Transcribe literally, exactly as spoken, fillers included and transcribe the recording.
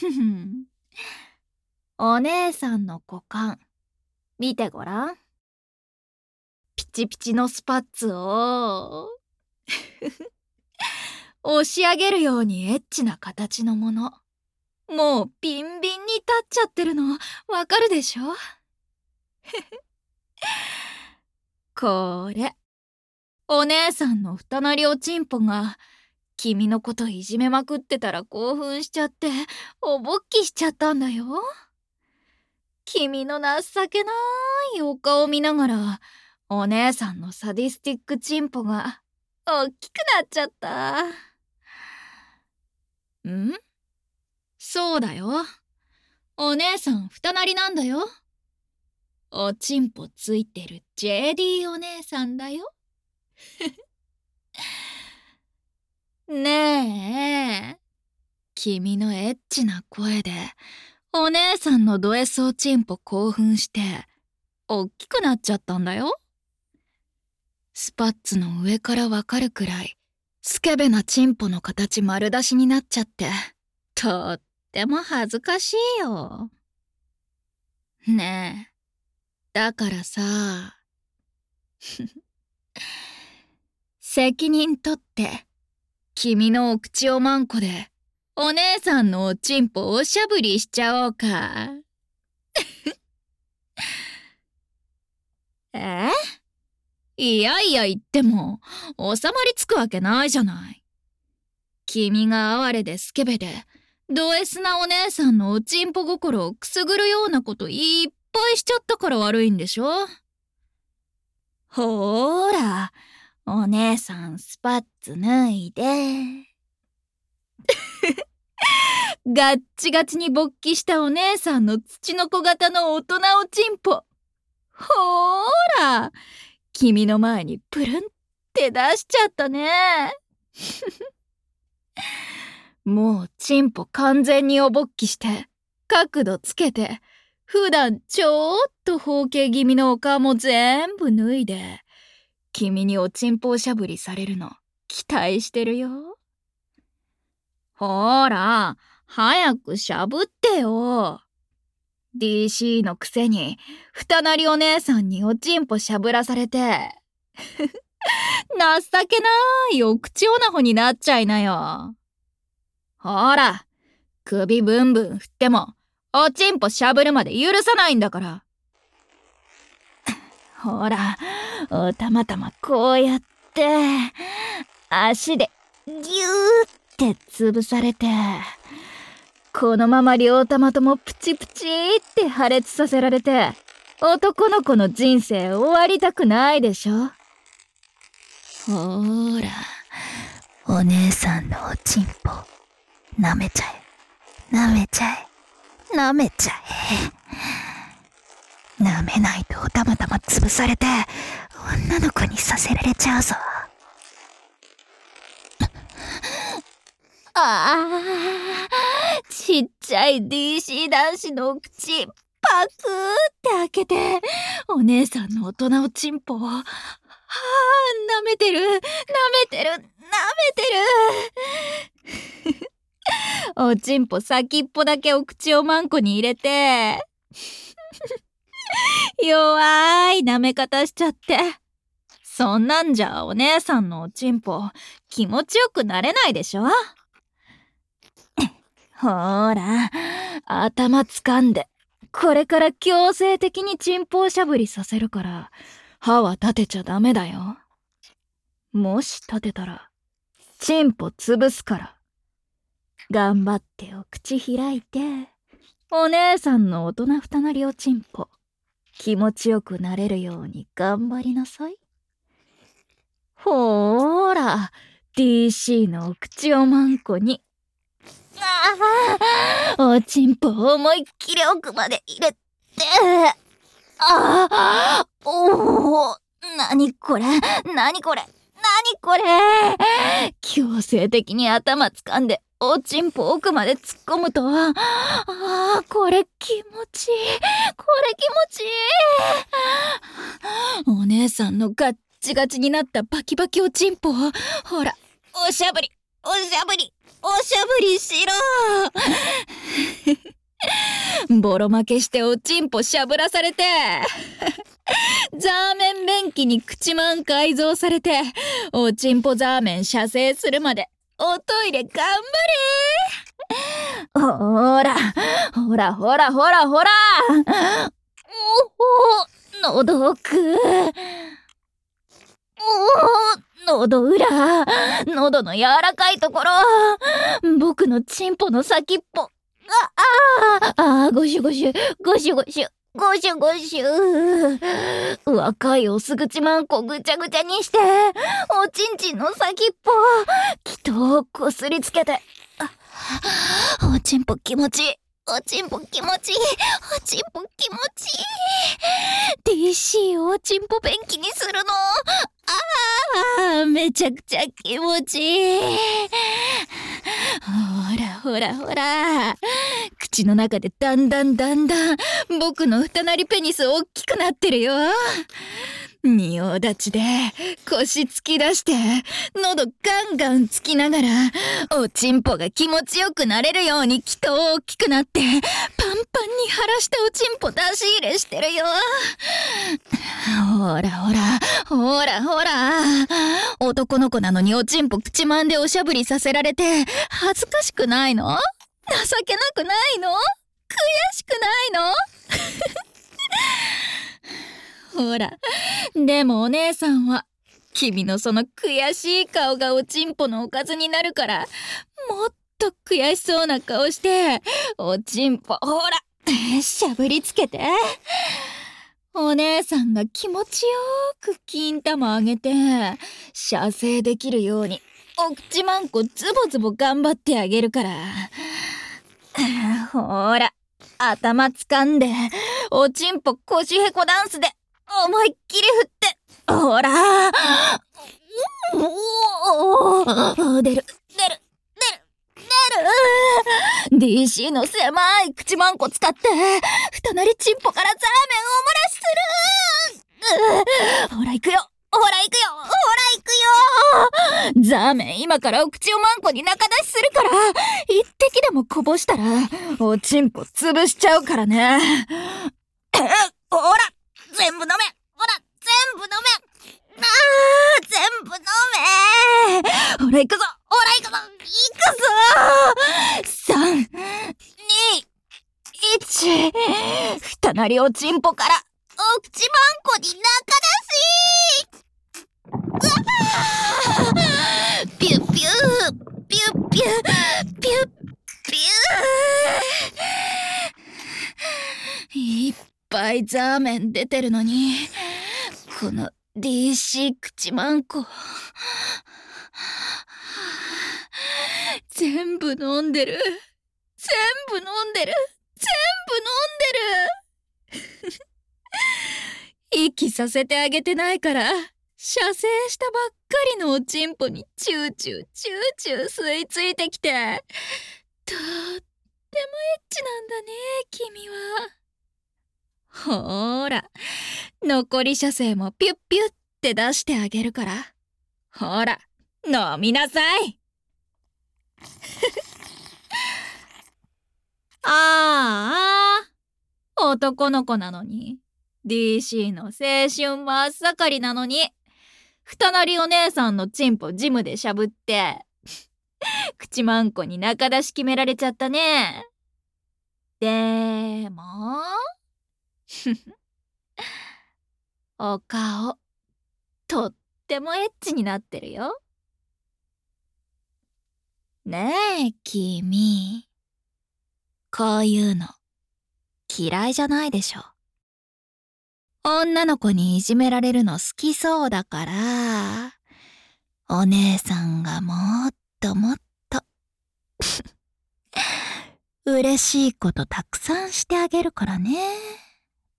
お姉さんの股間見てごらん。ピチピチのスパッツを押し上げるようにエッチな形のもの。もうビンビンに立っちゃってるのわかるでしょ？これお姉さんの二なりおちんぽが君のこといじめまくってたら興奮しちゃっておぼっきしちゃったんだよ。君の情けないお顔見ながらお姉さんのサディスティックチンポがおっきくなっちゃった。ん？そうだよ。お姉さん二なりなんだよ。おちんぽついてる ジェーディー お姉さんだよ。ねえ、君のエッチな声でお姉さんのド S おちんぽ興奮しておっきくなっちゃったんだよ。スパッツの上からわかるくらいスケベなチンポの形丸出しになっちゃってとっても恥ずかしいよ。ねえ、だからさ責任取って君のお口おまんこでお姉さんのおちんぽおしゃぶりしちゃおうか。え？いやいや言っても収まりつくわけないじゃない。君が哀れでスケベでド S なお姉さんのおちんぽ心をくすぐるようなこといっぱいしちゃったから悪いんでしょ。ほーら、お姉さんスパッツ脱いでガッチガチに勃起したお姉さんの土の子型の大人おちんぽ。ほーら、君の前にプルンって出しちゃったね。もうチンポ完全におぼっきして角度つけて普段ちょっと包茎気味のお顔も全部脱いで君におちんぽおしゃぶりされるの期待してるよ。ほーら、早くしゃぶってよ。ディーシー のくせに二なりお姉さんにおちんぽしゃぶらされて情けないお口オナホになっちゃいなよ。ほら、首ブンブン振ってもおちんぽしゃぶるまで許さないんだから。ほら、おたまたまこうやって足でギューって潰されてこのまま両玉ともプチプチって破裂させられて男の子の人生終わりたくないでしょ。ほーら、お姉さんのおちんぽ舐めちゃえ舐めちゃえ舐めちゃえ。舐めないとおたまたま潰されて女の子にさせられちゃうぞ。あー、ちっちゃい ディーシー 男子のお口パクーって開けてお姉さんの大人おちんぽをはあ舐めてる舐めてる舐めてるおちんぽ先っぽだけお口をまんこに入れて弱い舐め方しちゃって、そんなんじゃお姉さんのおちんぽ気持ちよくなれないでしょ。ほーら、頭掴んでこれから強制的にチンポをしゃぶりさせるから歯は立てちゃダメだよ。もし立てたらチンポ潰すから。頑張ってお口開いてお姉さんの大人二なりおちんぽ気持ちよくなれるように頑張りなさい。ほーら、 ディーシー のお口おまんこにああ、おちんぽを思いっきり奥まで入れて、ああ、おお、なにこれなにこれなにこれ。強制的に頭掴んでおちんぽ奥まで突っ込むと、ああ、これ気持ちいい、これ気持ちいい。お姉さんのガッチガチになったバキバキおちんぽをほらおしゃぶりおしゃぶりおしゃぶりしろボロ負けしておちんぽしゃぶらされてザーメン便器に口マン改造されておちんぽザーメン射精するまでおトイレ頑張れ。ほらほらほらほらほら、おお喉奥、おお喉裏、喉の柔らかいところ、僕のチンポの先っぽ、ああああゴシュゴシュゴシュゴシュゴシュゴシュ、若いオス口マンコぐちゃぐちゃにしておちんちんの先っぽきっとこすりつけて、おちんぽ気持ちいい、おちんぽ気持ちいい、おちんぽ気持ちいい。 ディーシー をおちんぽ便器にするの、ああめちゃくちゃ気持ちいい。ほらほらほら、口の中でだんだんだんだん僕の二なりペニス大きくなってるよ。仁王立ちで腰突き出して喉ガンガンつきながらおちんぽが気持ちよくなれるようにきっと大きくなってパンパンに腫らしたおちんぽ出し入れしてるよ。ほらほらほらほら、男の子なのにおちんぽ口まんでおしゃぶりさせられて恥ずかしくないの？情けなくないの？悔しくないの？ほら、でもお姉さんは君のその悔しい顔がおちんぽのおかずになるから、もっと悔しそうな顔しておちんぽほらしゃぶりつけて。お姉さんが気持ちよく金玉あげて射精できるようにお口まんこズボズボ頑張ってあげるから。ほら頭掴んでおちんぽ腰へこダンスで思いっきり振って、ほらおお出る出る出る出る ディーシー の狭い口まんこ使って二なりチンポからザーメンを漏らしする。ほら行くよほら行くよほら行くよ、ザーメン今からお口をまんこに中出しするから、一滴でもこぼしたらおちんぽ潰しちゃうからね。ほら全部飲め、ほら全部飲め、あー全部飲め、ほら行くぞほら行くぞ行くぞ、さんにいち、二なりおちんぽからお口まんこに中出し。うわーピュッピューピュッピュッピュッピュッいっぱいザーメン出てるのにこの ディーシー 口まんこ全部飲んでる全部飲んでる全部飲んでる息させてあげてないから射精したばっかりのおちんぽにチューチューチューチュー吸い付いてきて、とってもエッチなんだね君は。ほーら残り射精もピュッピュッって出してあげるから、ほら飲みなさい。ああ男の子なのに ディーシー の青春真っ盛りなのに二なりお姉さんのチンポジムでしゃぶって口まんこに中出し決められちゃったね。でもお顔とってもエッチになってるよ。ねえ君、こういうの嫌いじゃないでしょ。女の子にいじめられるの好きそうだから、お姉さんがもっともっと嬉しいことたくさんしてあげるからね。